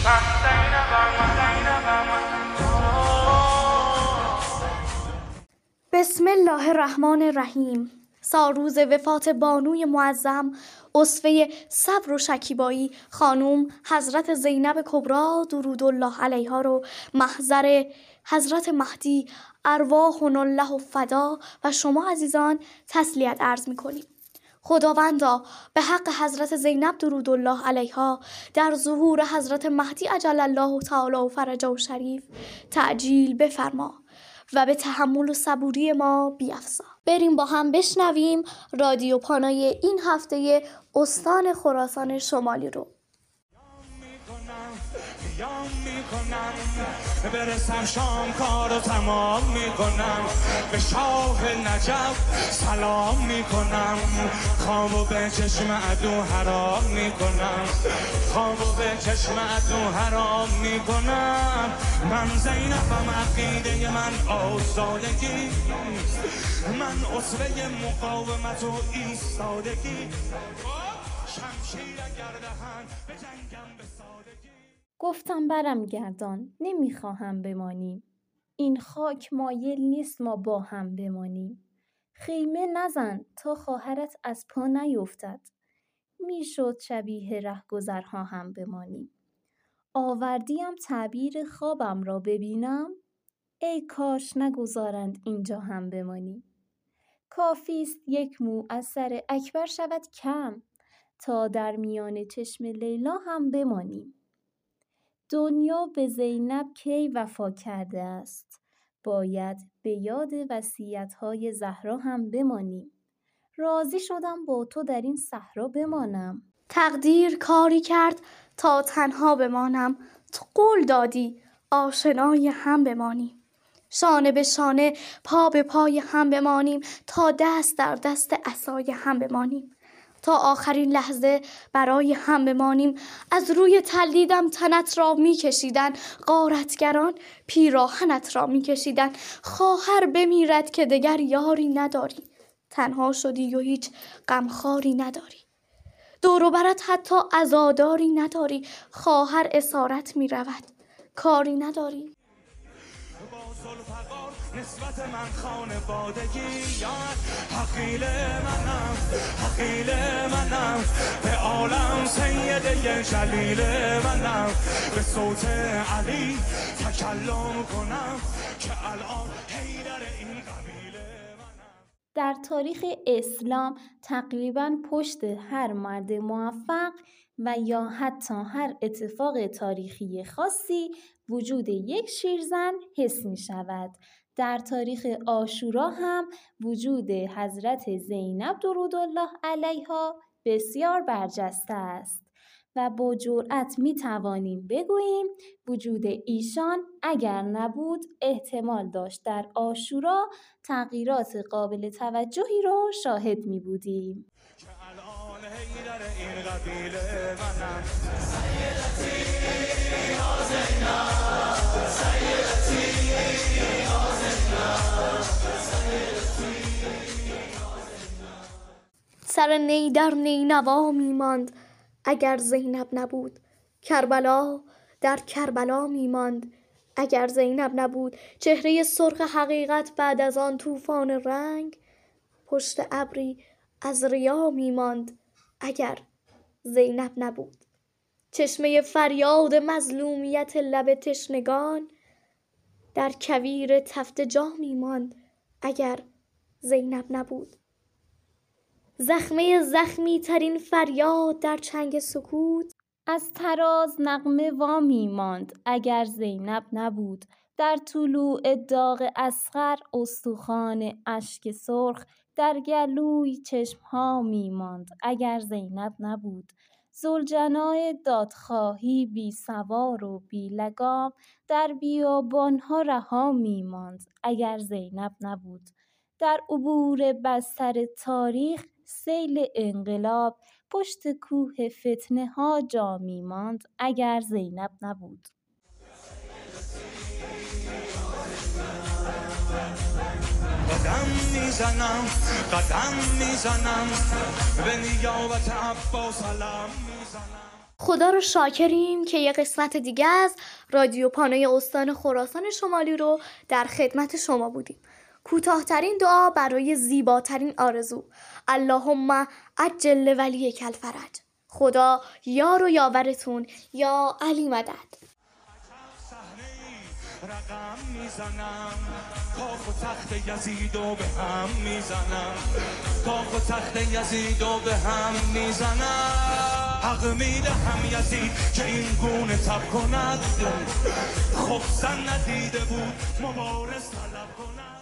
بسم الله الرحمن الرحیم. سالروز وفات بانوی معظم اسوه صبر و شکیبایی خانوم حضرت زینب کبری درود الله علیها رو محضر حضرت مهدی ارواحنا الله فدا و شما عزیزان تسلیت عرض می‌کنیم. خداوندا به حق حضرت زینب درود الله علیها در ظهور حضرت مهدی عجل الله تعالی فرجه شریف تعجیل بفرما و به تحمل و صبوری ما بیفزا. بریم با هم بشنویم رادیو پانای این هفته استان خراسان شمالی رو. برسم شام کارو تمام میکنم، به شاه نجف سلام میکنم، خوابو به چشم عدو حرام میکنم، خوابو به چشم عدو حرام میکنم. من زینبم، عقیده من آزادگی، من اسوه مقاومت و ایستادگی، شمشیر گردهن به جنگم به سادگی. گفتم برم گردان، نمیخواهم بمانیم، این خاک مایل نیست ما با هم بمانیم. خیمه نزن تا خواهرت از پا نیفتد، میشد شبیه رهگذرها هم بمانیم. آوردیم تعبیر خوابم را ببینم، ای کاش نگذارند اینجا هم بمانیم. کافیست یک مو از سر اکبر شود کم، تا در میان چشم لیلا هم بمانیم. دنیا به زینب کی وفا کرده است، باید به یاد وصیت‌های زهرا هم بمانیم. راضی شدم با تو در این صحرا بمانم. تقدیر کاری کرد تا تنها بمانم، تو قول دادی آشنای هم بمانیم. شانه به شانه پا به پای هم بمانیم، تا دست در دست عصای هم بمانیم. تا آخرین لحظه برای هم بمانیم. از روی تل دیدم تنت را می کشیدن، غارتگران پیراهنت را می کشیدن. خواهر بمیرد که دگر یاری نداری، تنها شدی و هیچ غمخواری نداری. دور و برت حتی عزاداری نداری، خواهر اسارت می رود کاری نداری. نسبت من خانوادگی، حقیل منم، حقیل منم، به عالم سیده جلیل منم، به صوت علی تکلم کنم که الان حیدر این قبیله منم. در تاریخ اسلام تقریباً پشت هر مرد موفق و یا حتی هر اتفاق تاریخی خاصی وجود یک شیرزن حس می شود. در تاریخ عاشورا هم وجود حضرت زینب درود الله علیها بسیار برجسته است و با جرأت می توانیم بگوییم وجود ایشان اگر نبود احتمال داشت در عاشورا تغییرات قابل توجهی را شاهد می بودیم. این قبیله منم. سر نی در نینوا می ماند اگر زینب نبود، کربلا در کربلا می ماند اگر زینب نبود. چهره سرخ حقیقت بعد از آن طوفان رنگ، پشت ابری از ریا می ماند اگر زینب نبود. چشمه فریاد مظلومیت لب تشنگان، در کویر تفت جا می ماند اگر زینب نبود. زخمه زخمی ترین فریاد در چنگ سکوت، از طراز نغمه وامی ماند اگر زینب نبود. در طلوع داغ اصغر استخوان اشک سرخ، در گلوی چشمها می ماند اگر زینب نبود. ذوالجناح دادخواهی بی سوار و بی لگام، در بیابانها رها می ماند اگر زینب نبود. در عبور بستر تاریخ سیل انقلاب، پشت کوه فتنه ها جا می ماند اگر زینب نبود. قدم میزنم به نیابت عباس علم میزنم. خدا رو شاکریم که یه قسمت دیگه از رادیو پانوی استان خراسان شمالی رو در خدمت شما بودیم. کوتاه‌ترین دعا برای زیباترین آرزو: اللهم عجل ولیک الفرج. خدا یار و یاورتون یا علی مدد. رقم میزنم، کاخ و تخت یزیدو به هم میزنم، کاخ و تخت یزیدو به هم میزنم. حق میدهم یزید که این گونه تب کند، خب زن ندیده بود مبارز طلب کند.